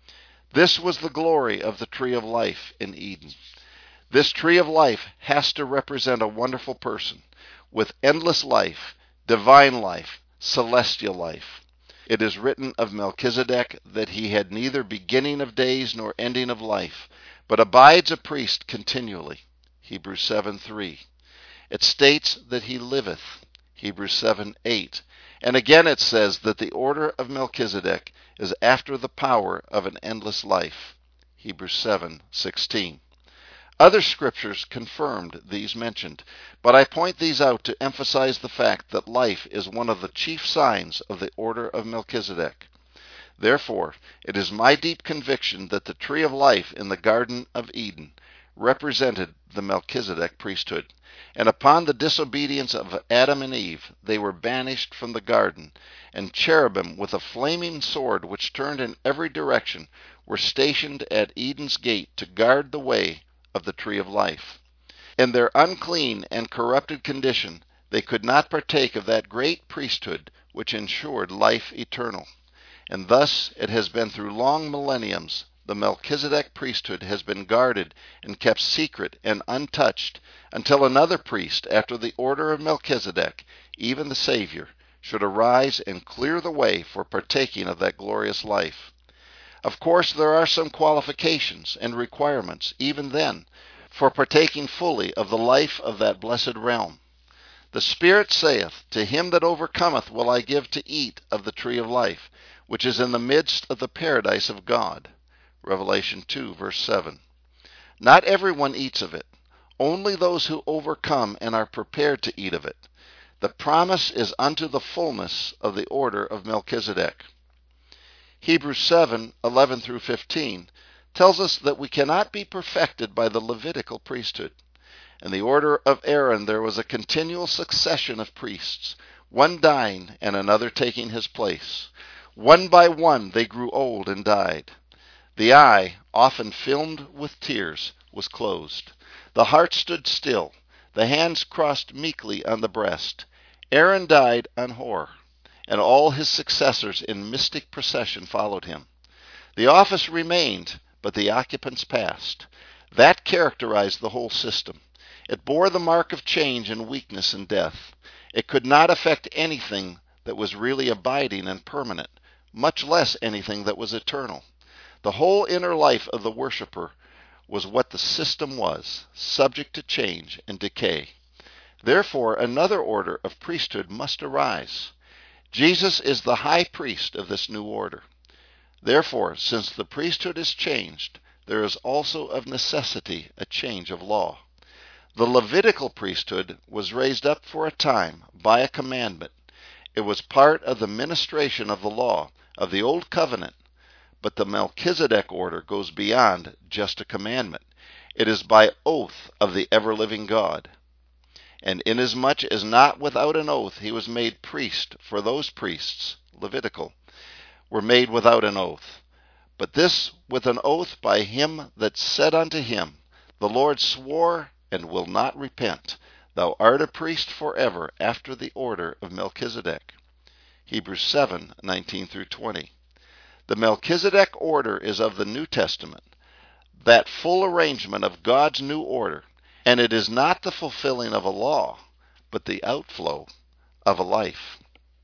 This was the glory of the tree of life in Eden. This tree of life has to represent a wonderful person with endless life, divine life, celestial life. It is written of Melchizedek that he had neither beginning of days nor ending of life, but abides a priest continually. Hebrews seven three. It states that he liveth. Hebrews seven eight. And again it says that the order of Melchizedek is after the power of an endless life. Hebrews seven sixteen. Other scriptures confirmed these mentioned, but I point these out to emphasize the fact that life is one of the chief signs of the order of Melchizedek. Therefore, it is my deep conviction that the tree of life in the Garden of Eden represented the Melchizedek priesthood. And upon the disobedience of Adam and Eve, they were banished from the garden, and cherubim with a flaming sword which turned in every direction were stationed at Eden's gate to guard the way of the tree of life. In their unclean and corrupted condition, they could not partake of that great priesthood which ensured life eternal. And thus it has been through long millenniums. The Melchizedek priesthood has been guarded and kept secret and untouched until another priest after the order of Melchizedek, even the Savior, should arise and clear the way for partaking of that glorious life. Of course, there are some qualifications and requirements, even then, for partaking fully of the life of that blessed realm. The Spirit saith, To him that overcometh will I give to eat of the tree of life, which is in the midst of the paradise of God. Revelation two, verse seven. Not everyone eats of it, only those who overcome and are prepared to eat of it. The promise is unto the fullness of the order of Melchizedek. Hebrews seven, eleven through fifteen tells us that we cannot be perfected by the Levitical priesthood. In the order of Aaron there was a continual succession of priests, one dying and another taking his place. One by one they grew old and died. The eye, often filmed with tears, was closed. The heart stood still. The hands crossed meekly on the breast. Aaron died on Hor, and all his successors in mystic procession followed him. The office remained, but the occupants passed. That characterized the whole system. It bore the mark of change and weakness and death. It could not affect anything that was really abiding and permanent, much less anything that was eternal. The whole inner life of the worshiper was what the system was, subject to change and decay. Therefore, another order of priesthood must arise. Jesus is the high priest of this new order. Therefore, since the priesthood is changed, there is also of necessity a change of law. The Levitical priesthood was raised up for a time by a commandment. It was part of the ministration of the law of the Old Covenant. But the Melchizedek order goes beyond just a commandment. It is by oath of the ever-living God. And inasmuch as not without an oath he was made priest, for those priests, Levitical, were made without an oath. But this with an oath by him that said unto him, The Lord swore and will not repent, Thou art a priest forever after the order of Melchizedek. Hebrews seven, nineteen through twenty. The Melchizedek order is of the New Testament, that full arrangement of God's new order, and it is not the fulfilling of a law, but the outflow of a life.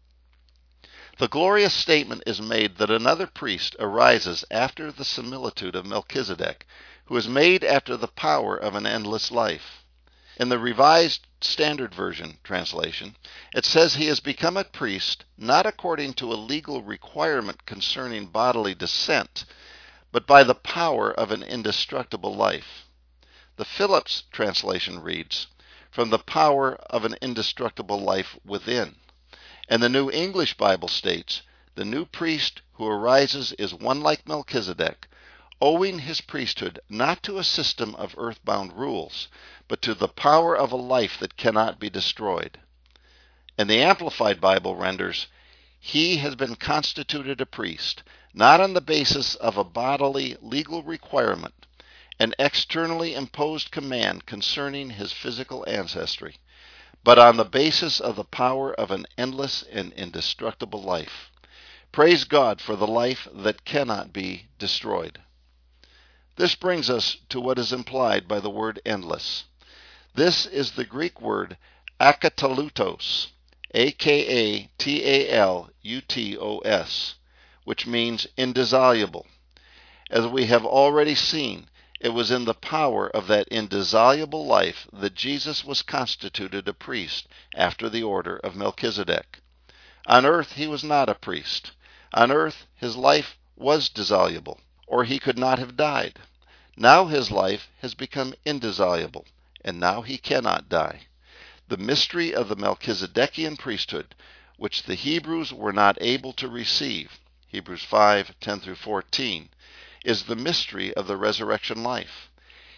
The glorious statement is made that another priest arises after the similitude of Melchizedek, who is made after the power of an endless life. In the Revised Standard Version translation, it says he has become a priest not according to a legal requirement concerning bodily descent, but by the power of an indestructible life. The Phillips translation reads, From the power of an indestructible life within. And the New English Bible states, The new priest who arises is one like Melchizedek, owing his priesthood not to a system of earthbound rules, but to the power of a life that cannot be destroyed. And the Amplified Bible renders, He has been constituted a priest, not on the basis of a bodily legal requirement, an externally imposed command concerning his physical ancestry, but on the basis of the power of an endless and indestructible life. Praise God for the life that cannot be destroyed. This brings us to what is implied by the word endless. This is the Greek word akatalutos, A K A T A L U T O S, which means indissoluble. As we have already seen, it was in the power of that indissoluble life that Jesus was constituted a priest after the order of Melchizedek. On earth he was not a priest. On earth his life was dissoluble, or he could not have died. Now his life has become indissoluble, and now he cannot die. The mystery of the Melchizedekian priesthood, which the Hebrews were not able to receive, Hebrews five, ten through fourteen, is the mystery of the resurrection life.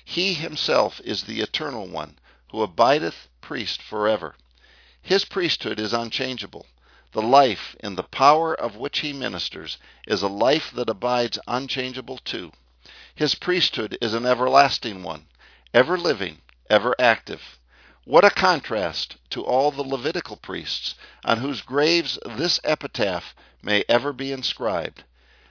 He himself is the eternal one, who abideth priest forever. His priesthood is unchangeable. The life in the power of which he ministers is a life that abides unchangeable too. His priesthood is an everlasting one, ever living, ever active. What a contrast to all the Levitical priests, on whose graves this epitaph may ever be inscribed: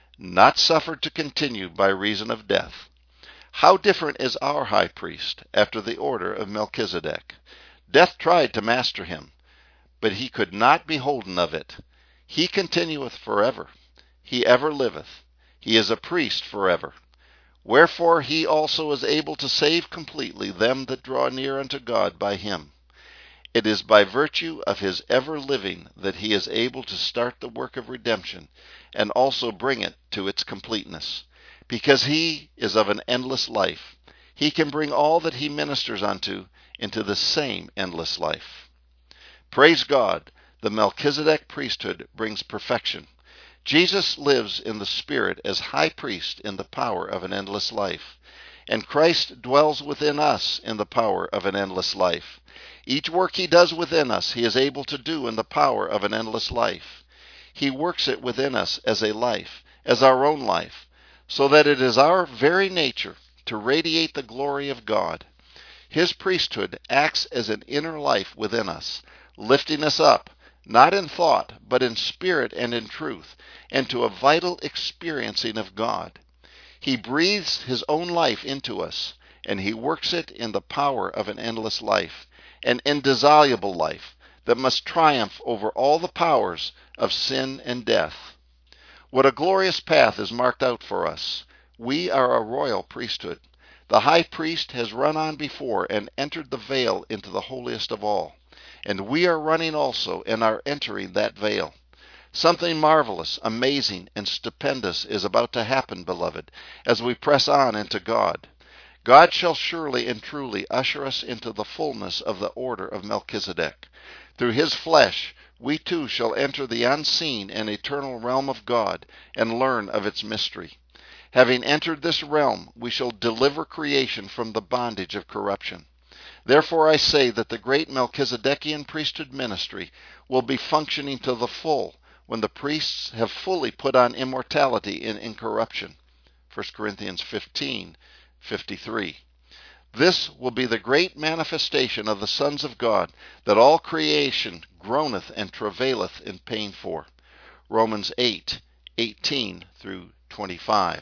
not suffered to continue by reason of death. How different is our high priest after the order of Melchizedek. Death tried to master him, but he could not be holden of it. He continueth forever. He ever liveth. He is a priest forever. Wherefore he also is able to save completely them that draw near unto God by him. It is by virtue of his ever living that he is able to start the work of redemption and also bring it to its completeness. Because he is of an endless life, he can bring all that he ministers unto into the same endless life. Praise God, the Melchizedek priesthood brings perfection. Jesus lives in the Spirit as high priest in the power of an endless life, and Christ dwells within us in the power of an endless life. Each work he does within us, he is able to do in the power of an endless life. He works it within us as a life, as our own life, so that it is our very nature to radiate the glory of God. His priesthood acts as an inner life within us, lifting us up, not in thought, but in spirit and in truth, and to a vital experiencing of God. He breathes his own life into us, and he works it in the power of an endless life, an indissoluble life that must triumph over all the powers of sin and death. What a glorious path is marked out for us. We are a royal priesthood. The high priest has run on before and entered the veil into the holiest of all. And we are running also and are entering that veil. Something marvelous, amazing, and stupendous is about to happen, beloved, as we press on into God. God shall surely and truly usher us into the fullness of the order of Melchizedek. Through his flesh, we too shall enter the unseen and eternal realm of God and learn of its mystery. Having entered this realm, we shall deliver creation from the bondage of corruption. Therefore I say that the great Melchizedekian priesthood ministry will be functioning to the full when the priests have fully put on immortality and incorruption. First Corinthians fifteen fifty-three. This will be the great manifestation of the sons of God that all creation groaneth and travaileth in pain for. Romans eight eighteen through twenty-five.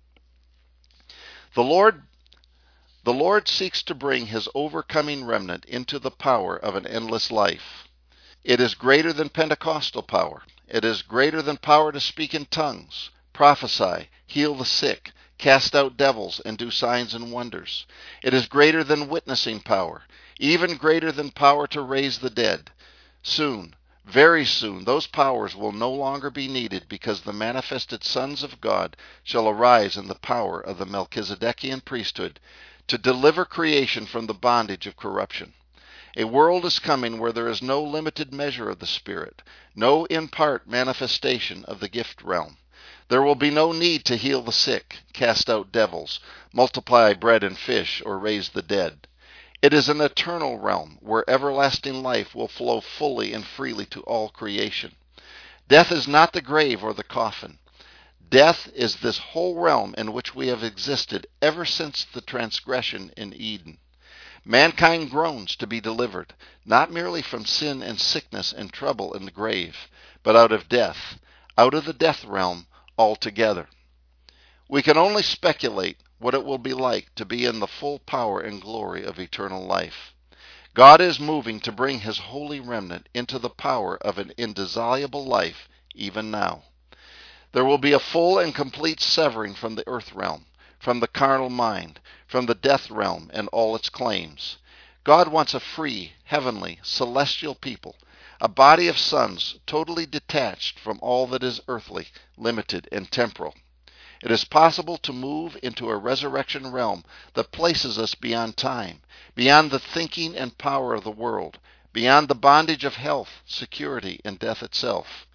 The Lord The Lord seeks to bring his overcoming remnant into the power of an endless life. It is greater than Pentecostal power. It is greater than power to speak in tongues, prophesy, heal the sick, cast out devils, and do signs and wonders. It is greater than witnessing power, even greater than power to raise the dead. Soon, very soon, those powers will no longer be needed, because the manifested sons of God shall arise in the power of the Melchizedekian priesthood to deliver creation from the bondage of corruption. A world is coming where there is no limited measure of the Spirit, no in part manifestation of the gift realm. There will be no need to heal the sick, cast out devils, multiply bread and fish, or raise the dead. It is an eternal realm where everlasting life will flow fully and freely to all creation. Death is not the grave or the coffin. Death is this whole realm in which we have existed ever since the transgression in Eden. Mankind groans to be delivered, not merely from sin and sickness and trouble in the grave, but out of death, out of the death realm altogether. We can only speculate what it will be like to be in the full power and glory of eternal life. God is moving to bring his holy remnant into the power of an indissoluble life even now. There will be a full and complete severing from the earth realm, from the carnal mind, from the death realm and all its claims. God wants a free, heavenly, celestial people, a body of sons totally detached from all that is earthly, limited, and temporal. It is possible to move into a resurrection realm that places us beyond time, beyond the thinking and power of the world, beyond the bondage of health, security, and death itself.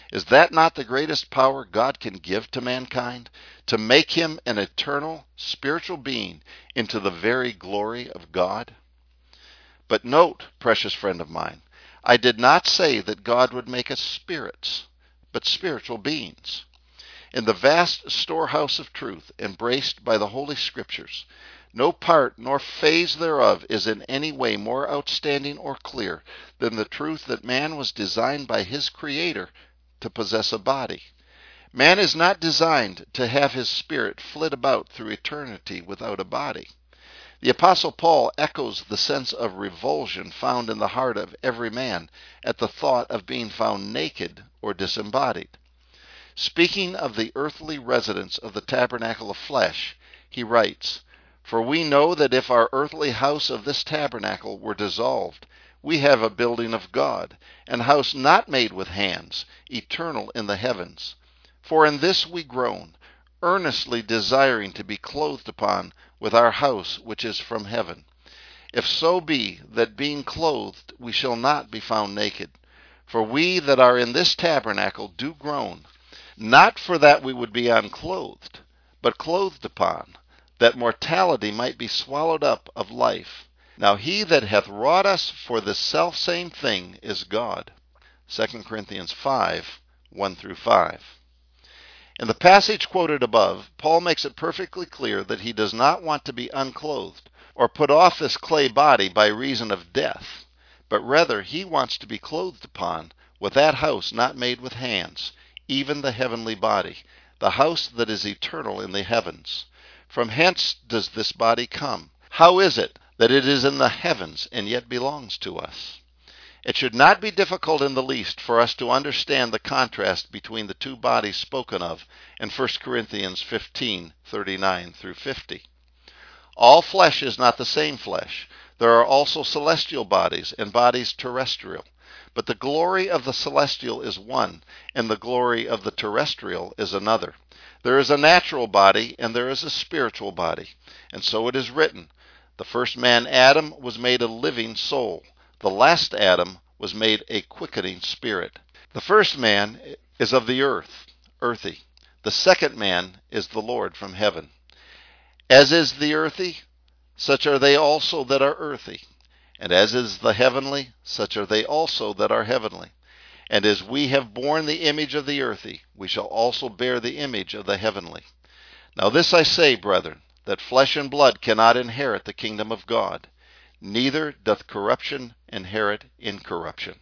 Is that not the greatest power God can give to mankind? To make him an eternal, spiritual being into the very glory of God? But note, precious friend of mine, I did not say that God would make us spirits, but spiritual beings. In the vast storehouse of truth embraced by the Holy Scriptures, no part nor phase thereof is in any way more outstanding or clear than the truth that man was designed by his Creator to possess a body. Man is not designed to have his spirit flit about through eternity without a body. The Apostle Paul echoes the sense of revulsion found in the heart of every man at the thought of being found naked or disembodied. Speaking of the earthly residence of the tabernacle of flesh, he writes, "For we know that if our earthly house of this tabernacle were dissolved, we have a building of God, an house not made with hands, eternal in the heavens. For in this we groan, earnestly desiring to be clothed upon with our house which is from heaven. If so be that being clothed we shall not be found naked. For we that are in this tabernacle do groan, not for that we would be unclothed, but clothed upon, that mortality might be swallowed up of life. Now he that hath wrought us for this selfsame thing is God." Second Corinthians five, one through five. In the passage quoted above, Paul makes it perfectly clear that he does not want to be unclothed or put off this clay body by reason of death, but rather he wants to be clothed upon with that house not made with hands, even the heavenly body, the house that is eternal in the heavens. From hence does this body come. How is it that it is in the heavens and yet belongs to us? It should not be difficult in the least for us to understand the contrast between the two bodies spoken of in First Corinthians fifteen, thirty-nine through fifty. All flesh is not the same flesh. There are also celestial bodies and bodies terrestrial. But the glory of the celestial is one, and the glory of the terrestrial is another. There is a natural body, and there is a spiritual body. And so it is written, "The first man, Adam, was made a living soul. The last Adam was made a quickening spirit." The first man is of the earth, earthy. The second man is the Lord from heaven. As is the earthy, such are they also that are earthy. And as is the heavenly, such are they also that are heavenly. And as we have borne the image of the earthy, we shall also bear the image of the heavenly. Now this I say, brethren, that flesh and blood cannot inherit the kingdom of God, neither doth corruption inherit incorruption.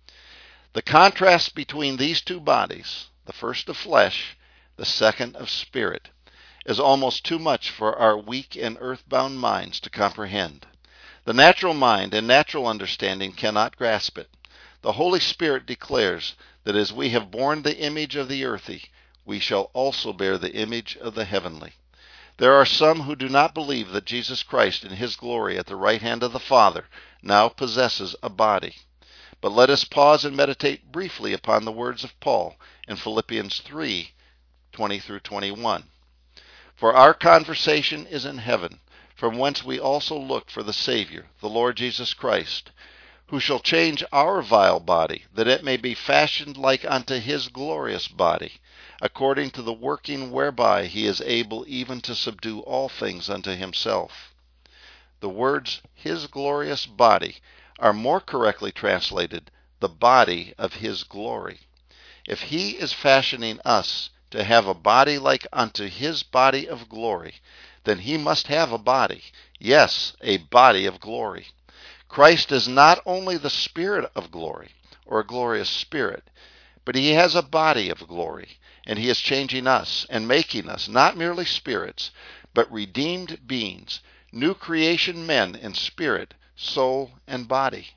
The contrast between these two bodies, the first of flesh, the second of spirit, is almost too much for our weak and earthbound minds to comprehend. The natural mind and natural understanding cannot grasp it. The Holy Spirit declares that as we have borne the image of the earthy, we shall also bear the image of the heavenly. There are some who do not believe that Jesus Christ in his glory at the right hand of the Father now possesses a body. But let us pause and meditate briefly upon the words of Paul in Philippians three, twenty through twenty-one. "For our conversation is in heaven, from whence we also look for the Savior, the Lord Jesus Christ, who shall change our vile body, that it may be fashioned like unto his glorious body, according to the working whereby he is able even to subdue all things unto himself." The words "his glorious body" are more correctly translated, "the body of his glory." If he is fashioning us to have a body like unto his body of glory, then he must have a body, yes, a body of glory. Christ is not only the Spirit of glory, or a glorious spirit, but he has a body of glory, and he is changing us and making us not merely spirits, but redeemed beings, new creation men in spirit, soul, and body.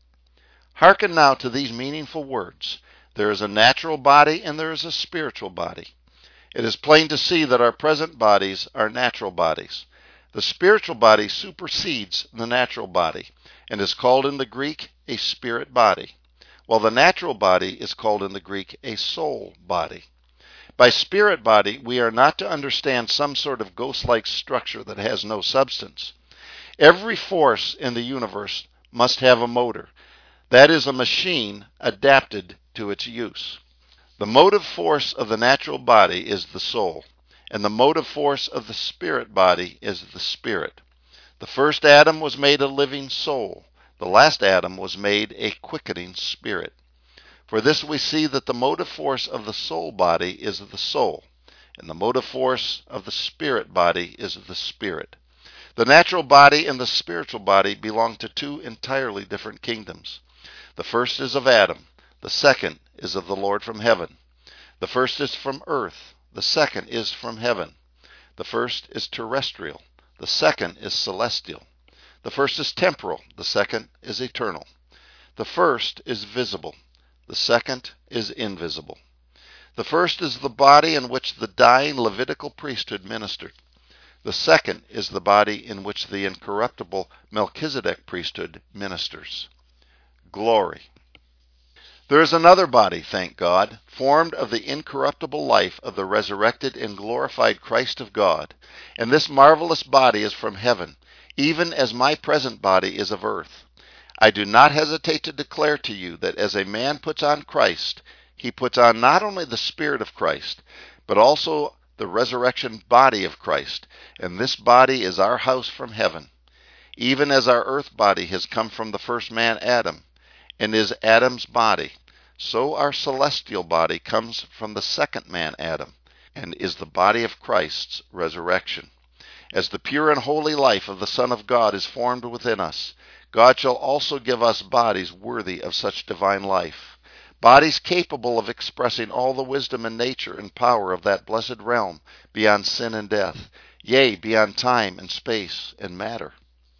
Hearken now to these meaningful words. There is a natural body and there is a spiritual body. It is plain to see that our present bodies are natural bodies. The spiritual body supersedes the natural body and is called in the Greek a spirit body, while the natural body is called in the Greek a soul body. By spirit body, we are not to understand some sort of ghost-like structure that has no substance. Every force in the universe must have a motor. That is a machine adapted to its use. The motive force of the natural body is the soul, and the motive force of the spirit body is the spirit. The first Adam was made a living soul. The last Adam was made a quickening spirit. For this we see that the motive force of the soul body is the soul, and the motive force of the spirit body is the spirit. The natural body and the spiritual body belong to two entirely different kingdoms. The first is of Adam, the second is of the Lord from heaven. The first is from earth, the second is from heaven. The first is terrestrial, the second is celestial. The first is temporal, the second is eternal. The first is visible, the second is invisible. The first is the body in which the dying Levitical priesthood ministered. The second is the body in which the incorruptible Melchizedek priesthood ministers. Glory. There is another body, thank God, formed of the incorruptible life of the resurrected and glorified Christ of God, and this marvelous body is from heaven, even as my present body is of earth. I do not hesitate to declare to you that as a man puts on Christ, he puts on not only the Spirit of Christ, but also the resurrection body of Christ, and this body is our house from heaven, even as our earth body has come from the first man Adam, and is Adam's body, so our celestial body comes from the second man Adam, and is the body of Christ's resurrection. As the pure and holy life of the Son of God is formed within us, God shall also give us bodies worthy of such divine life, bodies capable of expressing all the wisdom and nature and power of that blessed realm beyond sin and death, yea, beyond time and space and matter.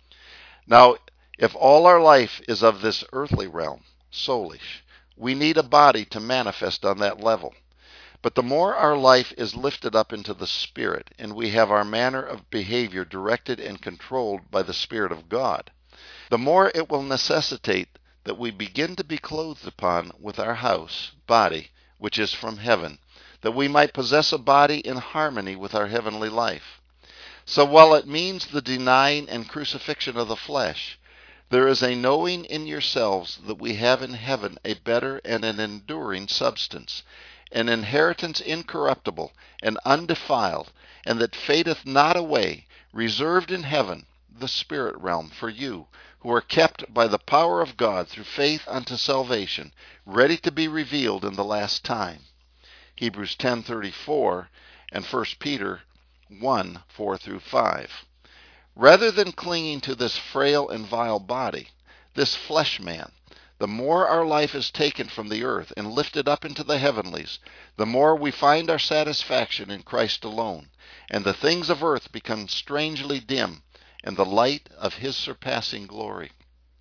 Now, if all our life is of this earthly realm, soulish, we need a body to manifest on that level. But the more our life is lifted up into the Spirit, and we have our manner of behavior directed and controlled by the Spirit of God, the more it will necessitate that we begin to be clothed upon with our house, body, which is from heaven, that we might possess a body in harmony with our heavenly life. So while it means the denying and crucifixion of the flesh, there is a knowing in yourselves that we have in heaven a better and an enduring substance, an inheritance incorruptible and undefiled, and that fadeth not away, reserved in heaven, the spirit realm, for you, who are kept by the power of God through faith unto salvation, ready to be revealed in the last time. Hebrews ten thirty-four and First Peter one four through five. Rather than clinging to this frail and vile body, this flesh man, the more our life is taken from the earth and lifted up into the heavenlies, the more we find our satisfaction in Christ alone, and the things of earth become strangely dim in the light of his surpassing glory.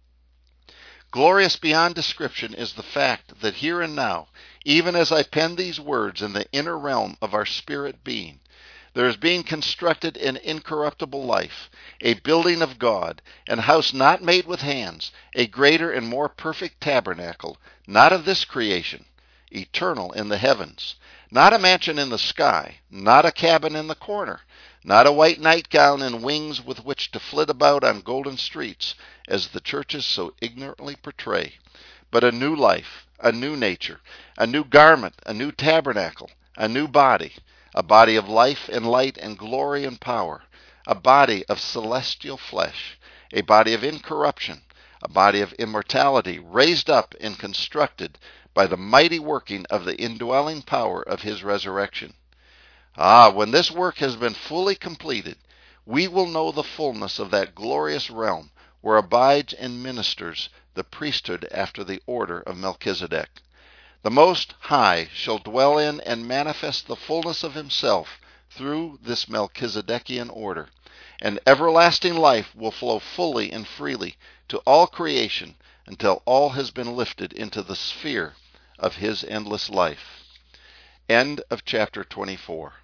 Glorious beyond description is the fact that here and now, even as I pen these words in the inner realm of our spirit being, there is being constructed an incorruptible life, a building of God, an house not made with hands, a greater and more perfect tabernacle, not of this creation, eternal in the heavens, not a mansion in the sky, not a cabin in the corner, not a white nightgown and wings with which to flit about on golden streets, as the churches so ignorantly portray, but a new life, a new nature, a new garment, a new tabernacle, a new body, a body of life and light and glory and power, a body of celestial flesh, a body of incorruption, a body of immortality, raised up and constructed by the mighty working of the indwelling power of his resurrection. Ah, when this work has been fully completed, we will know the fullness of that glorious realm where abides and ministers the priesthood after the order of Melchizedek. The Most High shall dwell in and manifest the fullness of himself through this Melchizedekian order, and everlasting life will flow fully and freely to all creation until all has been lifted into the sphere of his endless life. End of chapter twenty-four.